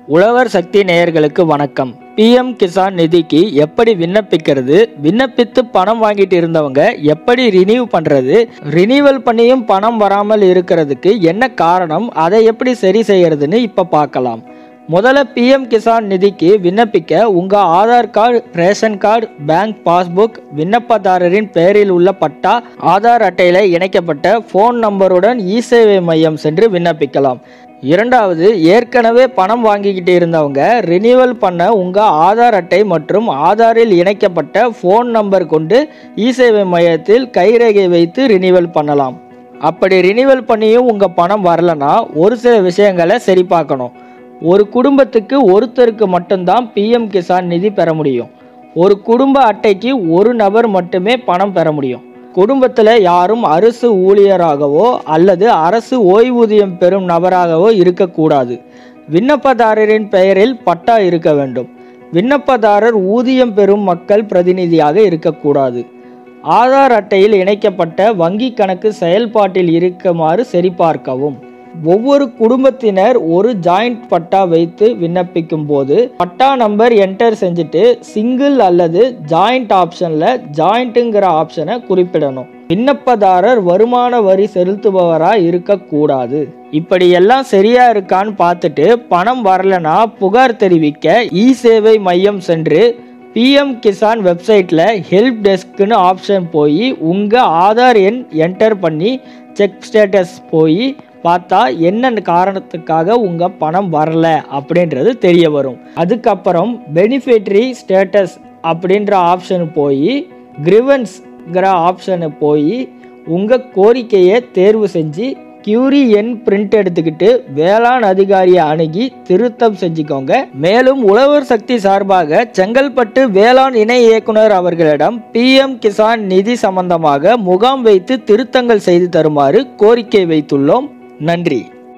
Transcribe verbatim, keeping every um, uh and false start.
உழவர் சக்தி நேயர்களுக்கு வணக்கம். பிஎம் கிசான் நிதிக்கு எப்படி விண்ணப்பிக்கிறது, விண்ணப்பித்து பணம் வாங்கிட்டு இருந்தவங்க எப்படி ரினியூ பண்றது, ரினியூவல் பண்ணியும் பணம் வராமல் இருக்கிறதுக்கு என்ன காரணம், அதை எப்படி சரி செய்யறதுன்னு இப்ப பார்க்கலாம். முதல்ல பிஎம் கிசான் நிதிக்கு விண்ணப்பிக்க உங்க Aadhaar card, ration card, bank passbook, விண்ணப்பதாரரின் பெயரில் உள்ள பட்டா, ஆதார் அட்டையில இணைக்கப்பட்ட போன் நம்பருடன் இ சேவை மையம் சென்று விண்ணப்பிக்கலாம். இரண்டாவது, ஏற்கனவே பணம் வாங்கிக்கிட்டு இருந்தவங்க ரினியூவல் பண்ண உங்க ஆதார் அட்டை மற்றும் ஆதாரில் இணைக்கப்பட்ட போன் நம்பர் கொண்டு இ சேவை மையத்தில் கைரேகை வைத்து ரினியூவல் பண்ணலாம். அப்படி ரினியூவல் பண்ணியும் உங்க பணம் வரலனா ஒரு சில விஷயங்களை சரி பார்க்கணும். ஒரு குடும்பத்துக்கு ஒருத்தருக்கு மட்டும்தான் பிஎம் கிசான் நிதி பெற முடியும். ஒரு குடும்ப அட்டைக்கு ஒரு நபர் மட்டுமே பணம் பெற முடியும். குடும்பத்தில் யாரும் அரசு ஊழியராகவோ அல்லது அரசு ஓய்வூதியம் பெறும் நபராகவோ இருக்கக்கூடாது. விண்ணப்பதாரரின் பெயரில் பட்டா இருக்க வேண்டும். விண்ணப்பதாரர் ஊதியம் பெறும் மக்கள் பிரதிநிதியாக இருக்கக்கூடாது. ஆதார் அட்டையில் இணைக்கப்பட்ட வங்கி கணக்கு செயல்பாட்டில் இருக்குமாறு சரிபார்க்கவும். ஒவ்வொரு குடும்பத்தினர் ஒரு ஜாயிண்ட் பட்டா வைத்து விண்ணப்பிக்கும் போது பட்டா நம்பர் என்டர் செஞ்சுட்டு சிங்கிள் அல்லது ஜாயிண்ட் ஆப்ஷன்ல ஜாயிண்ட்டுங்கிற ஆப்ஷனை குறிப்பிடணும். விண்ணப்பதாரர் வருமான வரி செலுத்துபவரா இருக்கக்கூடாது. இப்படி எல்லாம் சரியா இருக்கான்னு பார்த்துட்டு பணம் வரலனா புகார் தெரிவிக்க இ சேவை மையம் சென்று பிஎம் கிசான் வெப்சைட்ல ஹெல்ப் டெஸ்க்னு ஆப்ஷன் போய் உங்க ஆதார் எண் என்டர் பண்ணி செக் ஸ்டேட்டஸ் போய் பார்த்தா என்ன காரணத்துக்காக உங்க பணம் வரல அப்படின்றது தெரிய வரும். அதுக்கப்புறம் பெனிஃபிட்டரி ஸ்டேட்டஸ் அப்படின்ற ஆப்ஷன் போய் கிரிவன்ஸ்ங்கிற ஆப்ஷனு போய் உங்க கோரிக்கையை தேர்வு செஞ்சு கியூரி எண் பிரிண்ட் எடுத்துக்கிட்டு வேளாண் அதிகாரியை அணுகி திருத்தம் செஞ்சுக்கோங்க. மேலும் உழவர் சக்தி சார்பாக செங்கல்பட்டு வேளாண் இணை இயக்குனர் அவர்களிடம் பிஎம் கிசான் நிதி சம்பந்தமாக முகாம் வைத்து திருத்தங்கள் செய்து தருமாறு கோரிக்கை வைத்துள்ளோம். நன்றி.